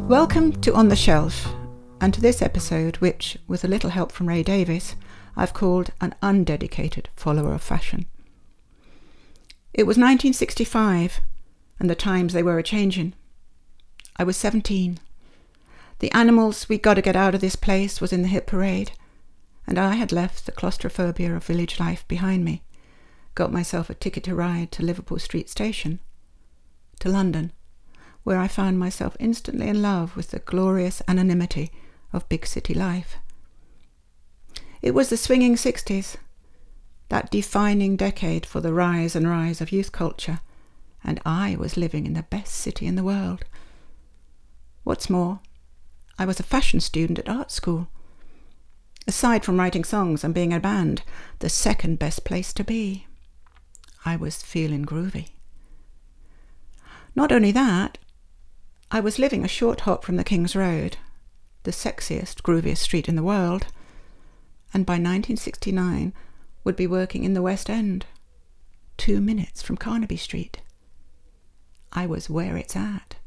Welcome to On the Shelf, and to this episode, which, with a little help from Ray Davies, I've called an undedicated follower of fashion. It was 1965, and the times they were a-changin'. I was 17. The Animals' "We Gotta Get Out of This Place" was in the hit parade, and I had left the claustrophobia of village life behind me, got myself a ticket to ride to Liverpool Street Station, to London, where I found myself instantly in love with the glorious anonymity of big city life. It was the swinging 60s, that defining decade for the rise of youth culture, and I was living in the best city in the world. What's more, I was a fashion student at art school. Aside from writing songs and being in a band, the second best place to be. I was feeling groovy. Not only that, I was living a short hop from the King's Road, the sexiest, grooviest street in the world, and by 1969 would be working in the West End, 2 minutes from Carnaby Street. I was where it's at.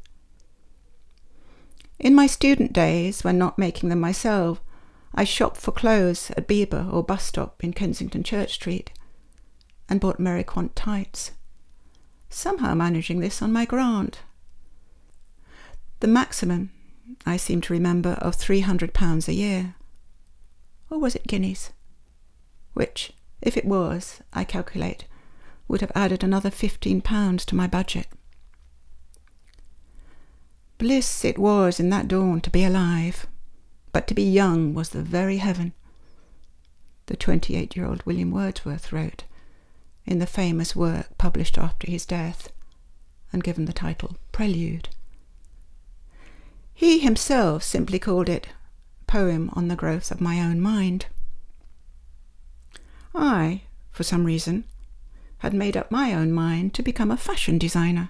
In my student days, when not making them myself, I shopped for clothes at Bieber or Bus Stop in Kensington Church Street, and bought Mary Quant tights, somehow managing this on my grant. The maximum, I seem to remember, of £300 a year. Or was it guineas? Which, if it was, I calculate, would have added another £15 to my budget. Bliss it was in that dawn to be alive, but to be young was the very heaven, the 28-year-old William Wordsworth wrote in the famous work published after his death and given the title Prelude. He himself simply called it Poem on the Growth of My Own Mind. I, for some reason, had made up my own mind to become a fashion designer.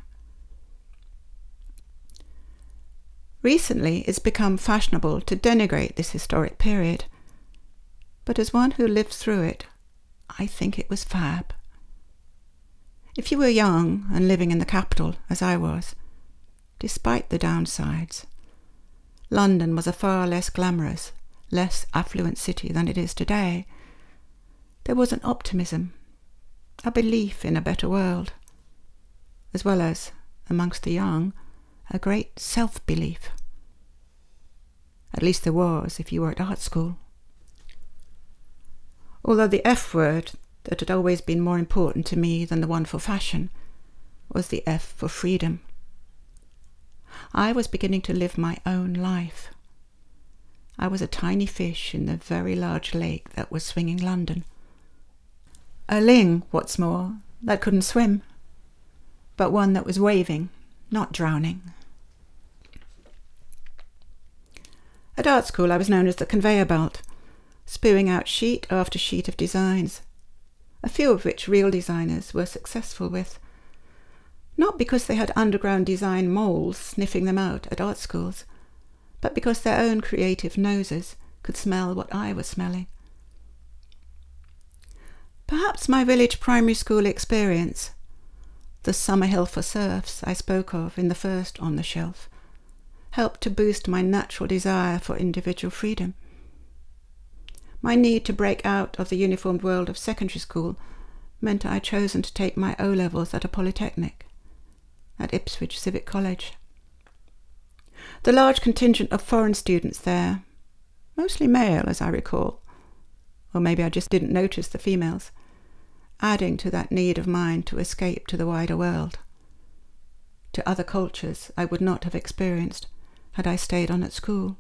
Recently, it's become fashionable to denigrate this historic period, but as one who lived through it, I think it was fab. If you were young and living in the capital, as I was, despite the downsides, London was a far less glamorous, less affluent city than it is today. There was an optimism, a belief in a better world, as well as, amongst the young, a great self-belief. At least there was if you were at art school. Although the F word that had always been more important to me than the one for fashion was the F for freedom. I was beginning to live my own life. I was a tiny fish in the very large lake that was swinging London. A ling, what's more, that couldn't swim, but one that was waving, not drowning. At art school I was known as the conveyor belt, spewing out sheet after sheet of designs, a few of which real designers were successful with. Not because they had underground design moles sniffing them out at art schools, but because their own creative noses could smell what I was smelling. Perhaps my village primary school experience, the summer hill for serfs I spoke of in the first On the Shelf, helped to boost my natural desire for individual freedom. My need to break out of the uniformed world of secondary school meant I had chosen to take my O-levels at a polytechnic, at Ipswich Civic College. The large contingent of foreign students there, mostly male as I recall, or maybe I just didn't notice the females, adding to that need of mine to escape to the wider world, to other cultures I would not have experienced had I stayed on at school.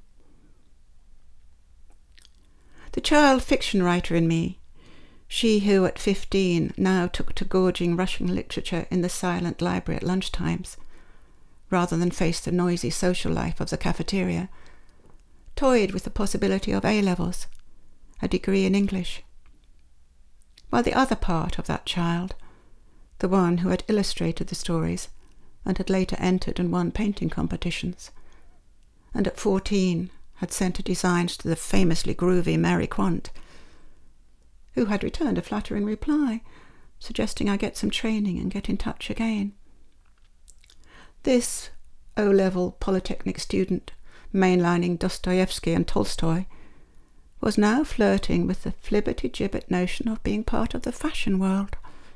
The child fiction writer in me, she who at 15 now took to gorging Russian literature in the silent library at lunchtimes, rather than face the noisy social life of the cafeteria, toyed with the possibility of A-levels, a degree in English. While the other part of that child, the one who had illustrated the stories and had later entered and won painting competitions, and at 14 had sent her designs to the famously groovy Mary Quant, who had returned a flattering reply, suggesting I get some training and get in touch again. This O-level polytechnic student mainlining Dostoevsky and Tolstoy, was now flirting with the flibberty-gibbet notion of being part of the fashion world.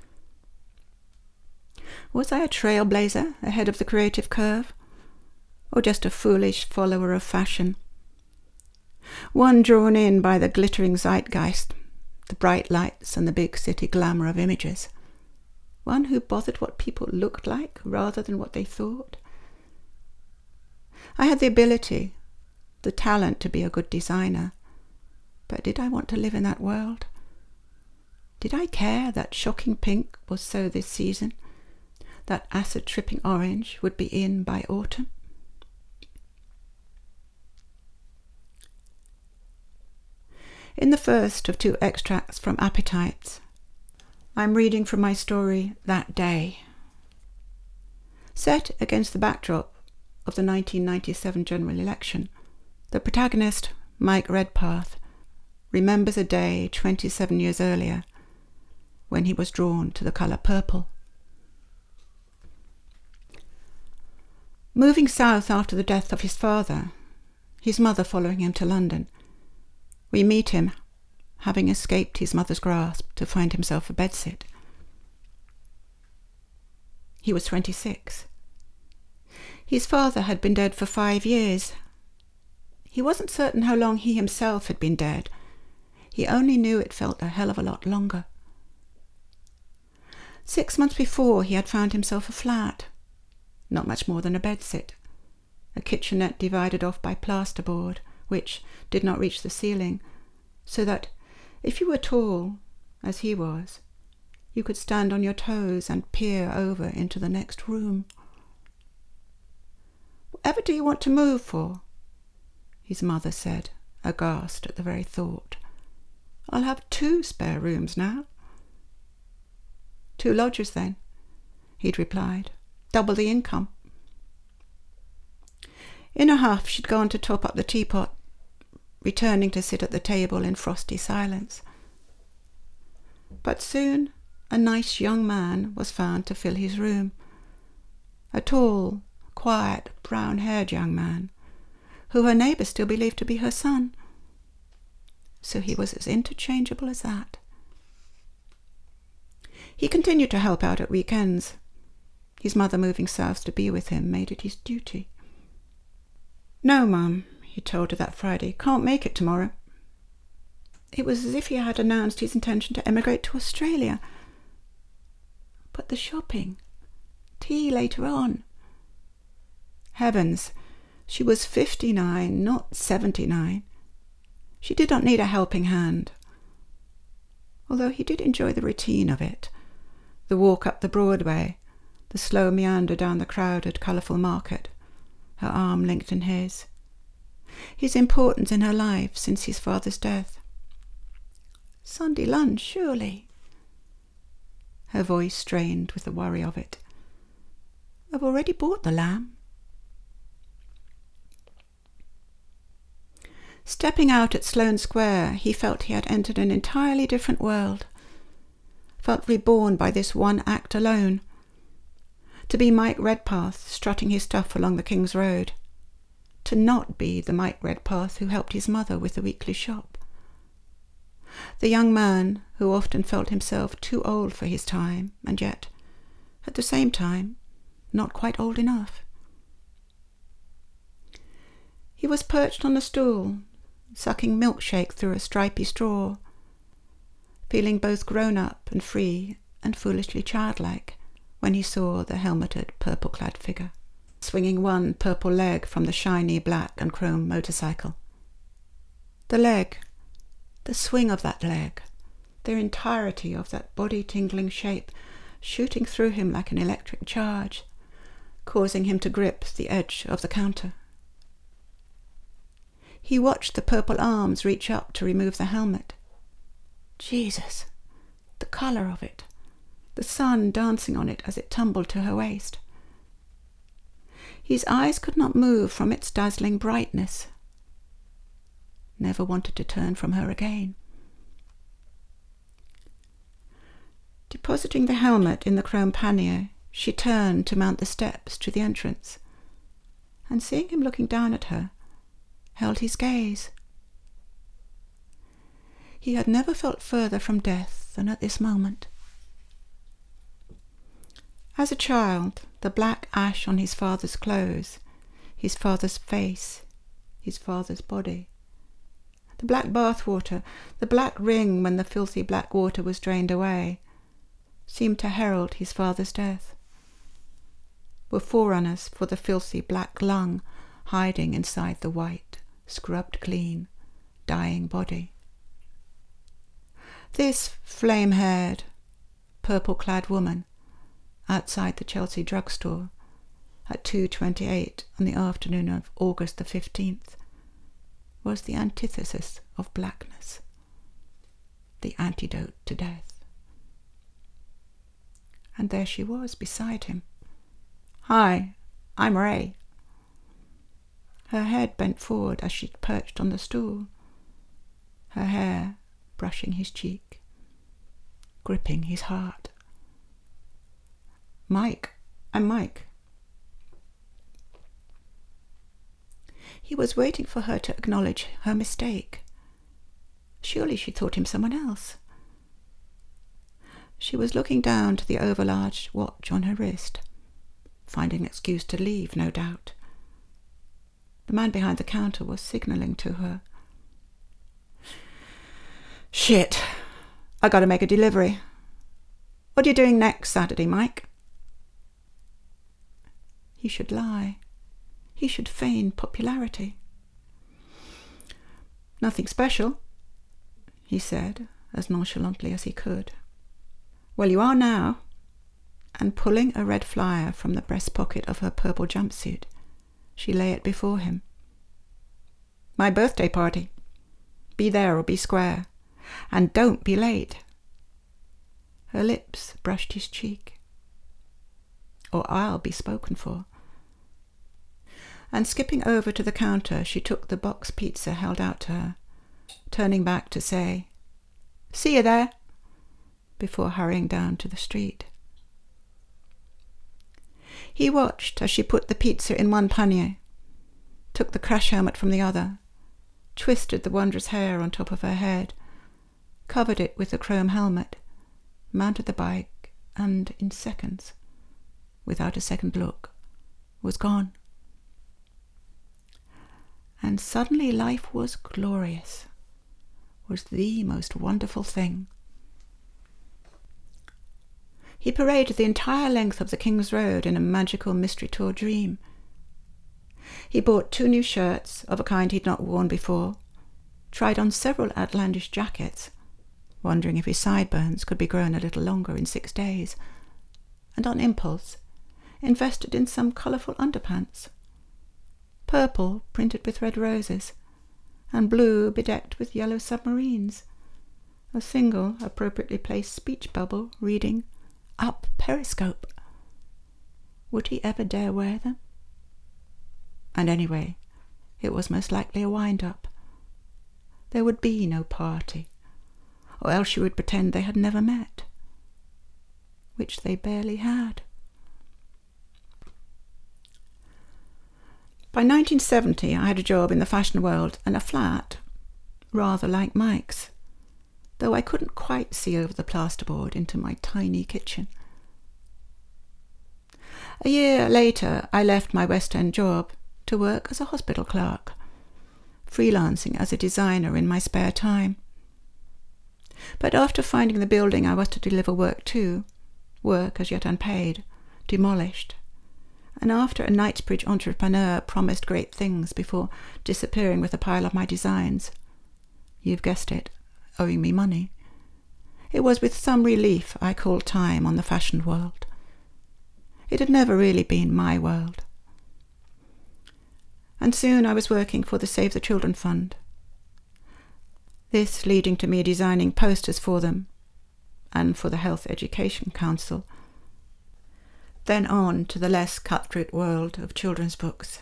Was I a trailblazer ahead of the creative curve, or just a foolish follower of fashion? One drawn in by the glittering zeitgeist, the bright lights and the big city glamour of images. One who bothered what people looked like rather than what they thought. I had the ability, the talent to be a good designer, but did I want to live in that world? Did I care that shocking pink was so this season, that acid-tripping orange would be in by autumn? In the first of 2 extracts from Appetites, I'm reading from my story That Day. Set against the backdrop of the 1997 general election, the protagonist, Mike Redpath, remembers a day 27 years earlier when he was drawn to the colour purple. Moving south after the death of his father, his mother following him to London, we meet him, having escaped his mother's grasp to find himself a bedsit. He was 26. His father had been dead for 5 years. He wasn't certain how long he himself had been dead. He only knew it felt a hell of a lot longer. 6 months before, he had found himself a flat, not much more than a bedsit, a kitchenette divided off by plasterboard, which did not reach the ceiling, so that if you were tall, as he was, you could stand on your toes and peer over into the next room. "Whatever do you want to move for?" his mother said, aghast at the very thought. "I'll have 2 spare rooms now." "2 lodgers then," he'd replied. "Double the income." In a huff she'd gone to top up the teapot, returning to sit at the table in frosty silence. But soon a nice young man was found to fill his room. A tall, quiet, brown-haired young man, who her neighbours still believed to be her son. So he was as interchangeable as that. He continued to help out at weekends. His mother moving south to be with him made it his duty. "No, Mum," he told her that Friday, "can't make it tomorrow." It was as if he had announced his intention to emigrate to Australia. But the shopping, tea later on. Heavens, she was 59, not 79. She did not need a helping hand. Although he did enjoy the routine of it, the walk up the Broadway, the slow meander down the crowded, colourful market, her arm linked in his importance in her life since his father's death. Sunday lunch, surely. Her voice strained with the worry of it. "I've already bought the lamb." Stepping out at Sloane Square, he felt he had entered an entirely different world, felt reborn by this one act alone. To be Mike Redpath strutting his stuff along the King's Road. To not be the Mike Redpath who helped his mother with the weekly shop. The young man who often felt himself too old for his time, and yet, at the same time, not quite old enough. He was perched on a stool, sucking milkshake through a stripy straw, feeling both grown-up and free and foolishly childlike when he saw the helmeted, purple-clad figure, swinging one purple leg from the shiny black and chrome motorcycle. The leg, the swing of that leg, the entirety of that body-tingling shape shooting through him like an electric charge, causing him to grip the edge of the counter. He watched the purple arms reach up to remove the helmet. Jesus, the colour of it, the sun dancing on it as it tumbled to her waist. His eyes could not move from its dazzling brightness. Never wanted to turn from her again. Depositing the helmet in the chrome pannier, she turned to mount the steps to the entrance, and seeing him looking down at her, held his gaze. He had never felt further from death than at this moment. As a child, the black ash on his father's clothes, his father's face, his father's body, the black bathwater, the black ring when the filthy black water was drained away, seemed to herald his father's death, were forerunners for the filthy black lung hiding inside the white, scrubbed clean, dying body. This flame-haired, purple-clad woman outside the Chelsea drugstore at 2:28 on the afternoon of August the 15th was the antithesis of blackness, the antidote to death. And there she was beside him. "Hi, I'm Ray." Her head bent forward as she perched on the stool, her hair brushing his cheek, gripping his heart. "Mike, I'm Mike." He was waiting for her to acknowledge her mistake. Surely she thought him someone else. She was looking down to the overlarge watch on her wrist, finding an excuse to leave, no doubt. The man behind the counter was signalling to her. "Shit, I gotta make a delivery. What are you doing next Saturday, Mike?" He should lie. He should feign popularity. "Nothing special," he said, as nonchalantly as he could. "Well, you are now." And pulling a red flyer from the breast pocket of her purple jumpsuit, she lay it before him. "My birthday party. Be there or be square. And don't be late." Her lips brushed his cheek. "Or I'll be spoken for." And skipping over to the counter, she took the box pizza held out to her, turning back to say, "See you there," before hurrying down to the street. He watched as she put the pizza in one pannier, took the crash helmet from the other, twisted the wondrous hair on top of her head, covered it with the chrome helmet, mounted the bike, and in seconds, without a second look, was gone. And suddenly life was glorious, was the most wonderful thing. He paraded the entire length of the King's Road in a magical mystery tour dream. He bought 2 new shirts of a kind he'd not worn before, tried on several outlandish jackets, wondering if his sideburns could be grown a little longer in 6 days, and on impulse invested in some colourful underpants. Purple printed with red roses, and blue bedecked with yellow submarines. A single appropriately placed speech bubble reading, "Up Periscope." Would he ever dare wear them? And anyway, it was most likely a wind-up. There would be no party, or else she would pretend they had never met, which they barely had. By 1970, I had a job in the fashion world and a flat, rather like Mike's, though I couldn't quite see over the plasterboard into my tiny kitchen. A year later, I left my West End job to work as a hospital clerk, freelancing as a designer in my spare time. But after finding the building I was to deliver work to, work as yet unpaid, demolished, and after a Knightsbridge entrepreneur promised great things before disappearing with a pile of my designs, you've guessed it, owing me money, it was with some relief I called time on the fashion world. It had never really been my world. And soon I was working for the Save the Children Fund. This leading to me designing posters for them, and for the Health Education Council, then on to the less cutthroat world of children's books.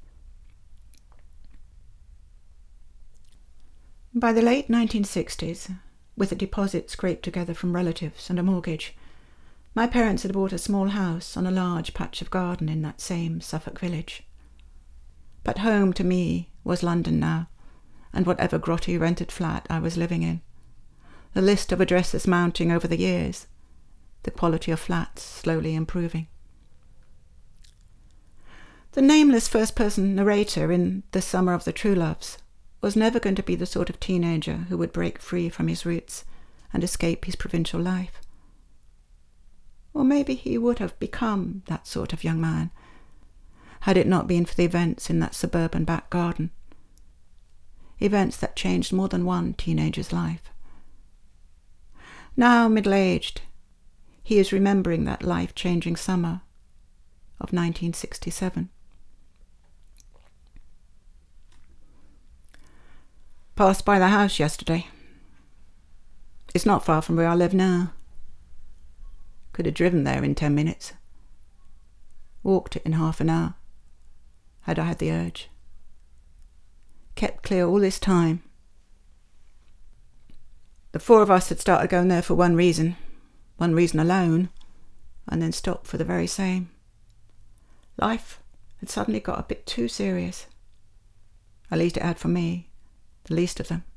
By the late 1960s, with a deposit scraped together from relatives and a mortgage, my parents had bought a small house on a large patch of garden in that same Suffolk village. But home to me was London now, and whatever grotty rented flat I was living in. The list of addresses mounting over the years, the quality of flats slowly improving. The nameless first-person narrator in The Summer of the True Loves was never going to be the sort of teenager who would break free from his roots and escape his provincial life. Or maybe he would have become that sort of young man, had it not been for the events in that suburban back garden. Events that changed more than one teenager's life. Now middle-aged, he is remembering that life-changing summer of 1967. Passed by the house yesterday. It's not far from where I live now. Could have driven there in 10 minutes. Walked it in half an hour, had I had the urge. Kept clear all this time. The four of us had started going there for one reason alone, and then stopped for the very same. Life had suddenly got a bit too serious. At least it had for me, the least of them.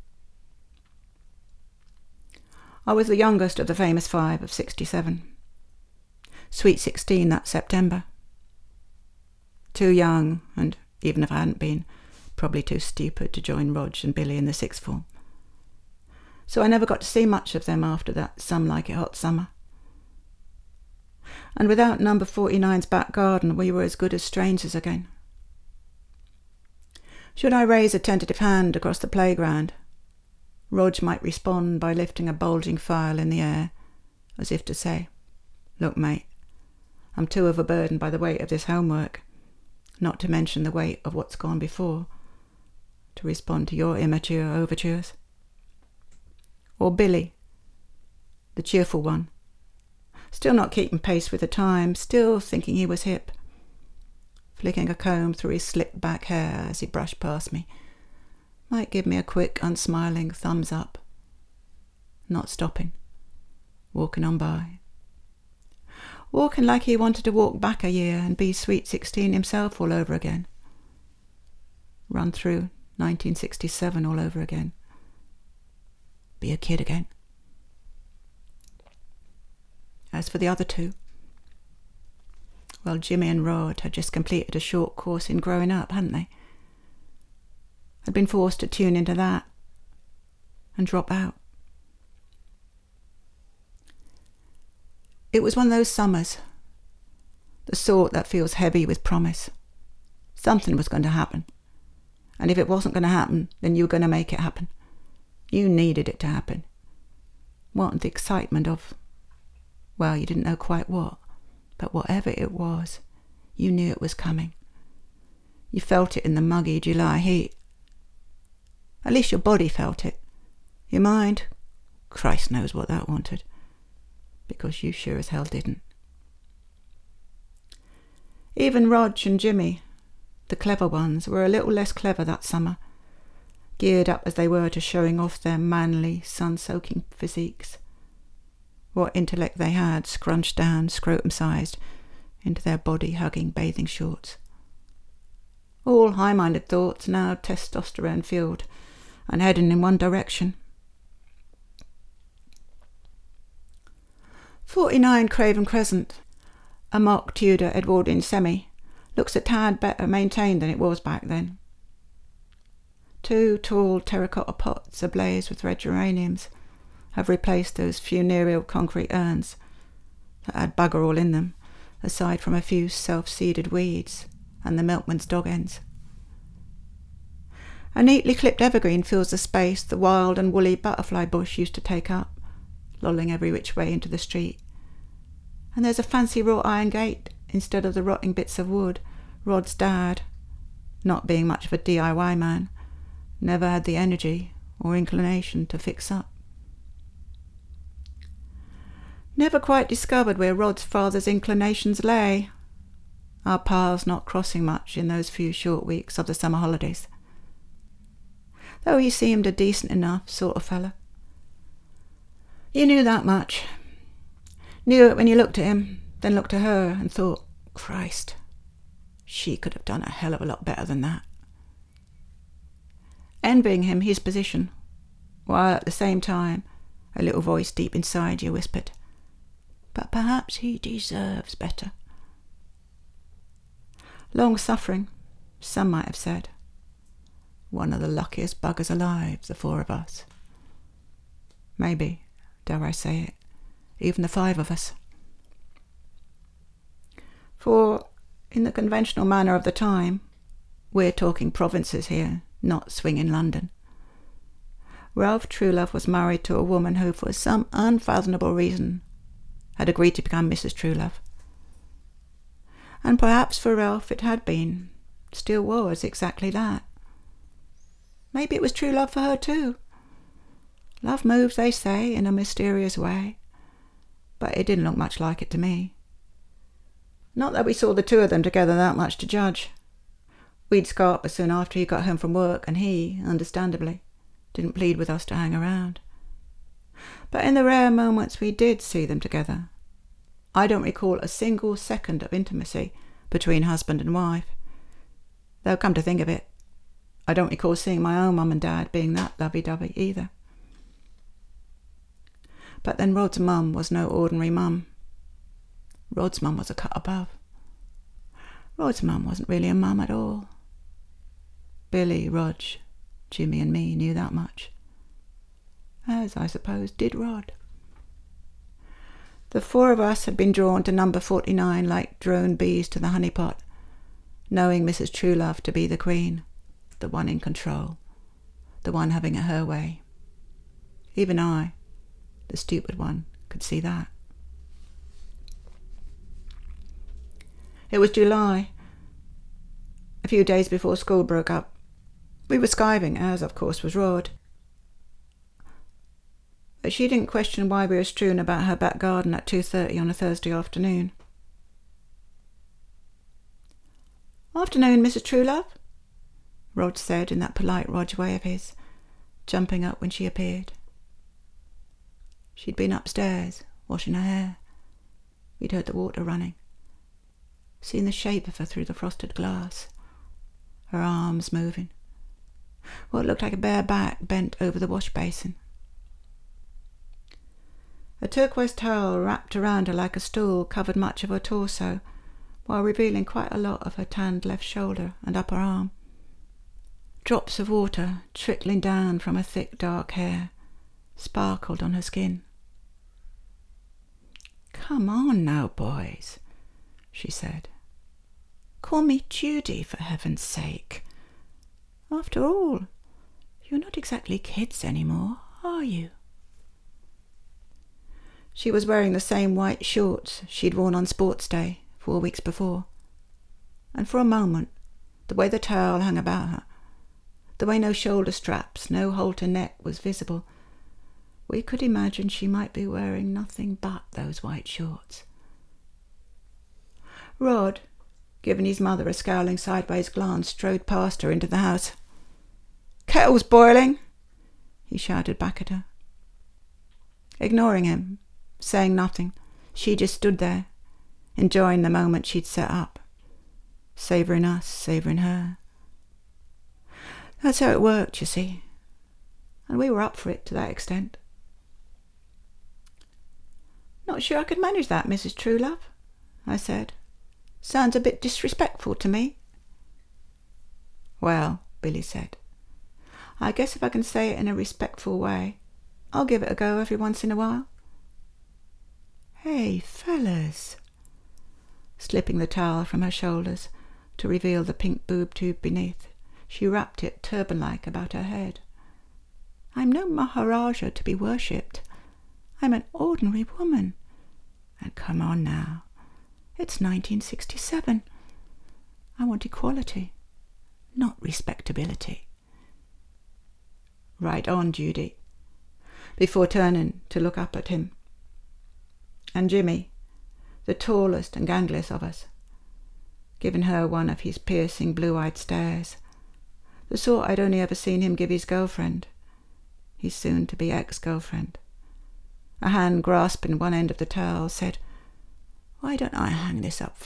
I was the youngest of the famous five of 67. Sweet 16 that September. Too young, and even if I hadn't been, probably too stupid to join Rog and Billy in the sixth form. So I never got to see much of them after that Some Like It Hot summer. And without number 49's back garden, we were as good as strangers again. Should I raise a tentative hand across the playground, Rog might respond by lifting a bulging file in the air, as if to say, "Look, mate, I'm too overburdened by the weight of this homework, not to mention the weight of what's gone before, to respond to your immature overtures." Or Billy, the cheerful one, still not keeping pace with the time, still thinking he was hip, flicking a comb through his slicked back hair as he brushed past me, might give me a quick, unsmiling thumbs up. Not stopping, walking on by. Walking like he wanted to walk back a year and be Sweet 16 himself all over again. Run through 1967 all over again. Be a kid again. As for the other two, well, Jimmy and Rod had just completed a short course in growing up, hadn't they? Had been forced to tune into that and drop out. It was one of those summers, the sort that feels heavy with promise. Something was going to happen, and if it wasn't going to happen, then you were going to make it happen. You needed it to happen. Wanted the excitement of, well, you didn't know quite what, but whatever it was, you knew it was coming. You felt it in the muggy July heat. At least your body felt it. Your mind, Christ knows what that wanted, because you sure as hell didn't. Even Rog and Jimmy, the clever ones, were a little less clever that summer, geared up as they were to showing off their manly, sun-soaking physiques. What intellect they had scrunched down, scrotum-sized, into their body-hugging bathing shorts. All high-minded thoughts, now testosterone-fueled, and heading in one direction. 49 Craven Crescent, a mock Tudor Edwardian semi, looks a tad better maintained than it was back then. 2 tall terracotta pots ablaze with red geraniums have replaced those funereal concrete urns that had bugger all in them, aside from a few self-seeded weeds and the milkman's dog ends. A neatly clipped evergreen fills the space the wild and woolly butterfly bush used to take up, lolling every which way into the street. And there's a fancy wrought iron gate instead of the rotting bits of wood Rod's dad, not being much of a DIY man, never had the energy or inclination to fix up. Never quite discovered where Rod's father's inclinations lay, our paths not crossing much in those few short weeks of the summer holidays. Though he seemed a decent enough sort of fella. You knew that much. Knew it when you looked at him, then looked at her and thought, Christ, she could have done a hell of a lot better than that. envying him his position, while at the same time a little voice deep inside you whispered, "But perhaps he deserves better." Long-suffering, some might have said. One of the luckiest buggers alive, the four of us. Maybe, dare I say it, even the five of us. For, in the conventional manner of the time, we're talking provinces here, not swinging London, Ralph Truelove was married to a woman who, for some unfathomable reason, had agreed to become Mrs. Truelove. And perhaps for Ralph it had been, still was, exactly that. Maybe it was true love for her too. Love moves, they say, in a mysterious way, but it didn't look much like it to me. Not that we saw the two of them together that much to judge. We'd scarper soon after he got home from work, and he, understandably, didn't plead with us to hang around. But in the rare moments we did see them together, I don't recall a single second of intimacy between husband and wife. Though, come to think of it, I don't recall seeing my own mum and dad being that lovey-dovey either. But then Rod's mum was no ordinary mum. Rod's mum was a cut above. Rod's mum wasn't really a mum at all. Billy, Rog, Jimmy and me knew that much. As, I suppose, did Rod. The four of us had been drawn to number 49 like drone bees to the honeypot, knowing Mrs. Truelove to be the queen, the one in control, the one having it her way. Even I, the stupid one, could see that. It was July, a few days before school broke up. We were skiving, as of course was Rod. But she didn't question why we were strewn about her back garden at 2:30 on a Thursday afternoon. "Afternoon, Mrs. Truelove," Rod said in that polite Rog way of his, jumping up when she appeared. She'd been upstairs, washing her hair. We'd heard the water running, seen the shape of her through the frosted glass, her arms moving, what looked like a bare back bent over the wash basin. A turquoise towel wrapped around her like a stool covered much of her torso, while revealing quite a lot of her tanned left shoulder and upper arm. Drops of water, trickling down from her thick dark hair, sparkled on her skin. "Come on now, boys," she said. "Call me Judy, for heaven's sake. After all, you're not exactly kids anymore, are you?" She was wearing the same white shorts she'd worn on sports day 4 weeks before, and for a moment, the way the towel hung about her, the way no shoulder straps, no halter neck was visible, we could imagine she might be wearing nothing but those white shorts. Rod, giving his mother a scowling sideways glance, strode past her into the house. "Kettle's boiling," he shouted back at her. Ignoring him, saying nothing, she just stood there, enjoying the moment she'd set up, savouring us, savouring her. That's how it worked, you see, and we were up for it to that extent. "Not sure I could manage that, Mrs. Truelove," I said. "Sounds a bit disrespectful to me." "Well," Billy said, "I guess if I can say it in a respectful way, I'll give it a go every once in a while." "Hey, fellas," slipping the towel from her shoulders to reveal the pink boob tube beneath, she wrapped it turban-like about her head. "I'm no Maharaja to be worshipped. I'm an ordinary woman. And come on now, it's 1967. I want equality, not respectability." "Right on, Judy," before turning to look up at him. And Jimmy, the tallest and gangliest of us, giving her one of his piercing blue-eyed stares, the sort I'd only ever seen him give his girlfriend, his soon-to-be ex-girlfriend, a hand grasping one end of the towel, said, Why don't I hang this up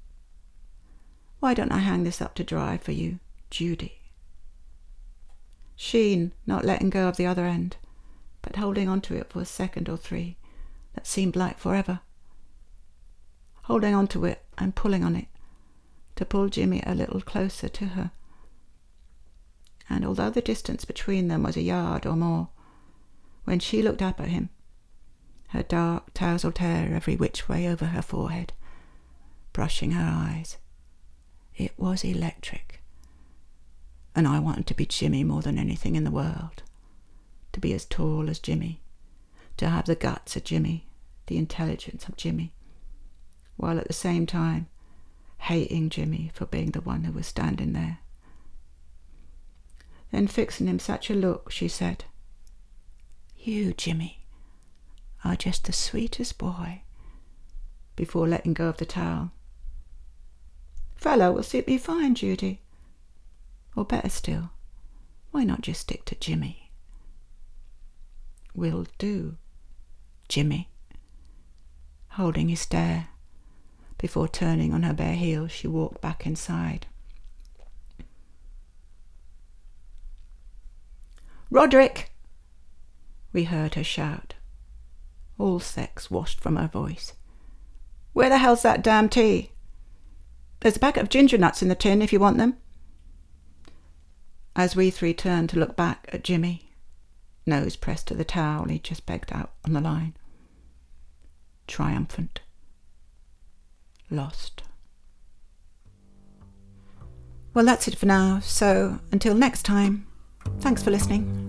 to dry for you, Judy?" Sheen not letting go of the other end, but holding on to it for a second or three that seemed like forever. Holding on to it and pulling on it to pull Jimmy a little closer to her. And although the distance between them was a yard or more, when she looked up at him, her dark tousled hair every which way over her forehead, brushing her eyes, it was electric. And I wanted to be Jimmy more than anything in the world. To be as tall as Jimmy, to have the guts of Jimmy, the intelligence of Jimmy, while at the same time hating Jimmy for being the one who was standing there. Then fixing him such a look, she said, "You, Jimmy, are just the sweetest boy," before letting go of the towel. "Fellow will suit me fine, Judy. Or better still, why not just stick to Jimmy?" "Will do, Jimmy." Holding his stare, before turning on her bare heels, she walked back inside. "Roderick!" we heard her shout. All sex washed from her voice. "Where the hell's that damn tea? There's a packet of ginger nuts in the tin if you want them." As we three turned to look back at Jimmy, nose pressed to the towel he just pegged out on the line. Triumphant. Lost. Well, that's it for now, so until next time, thanks for listening.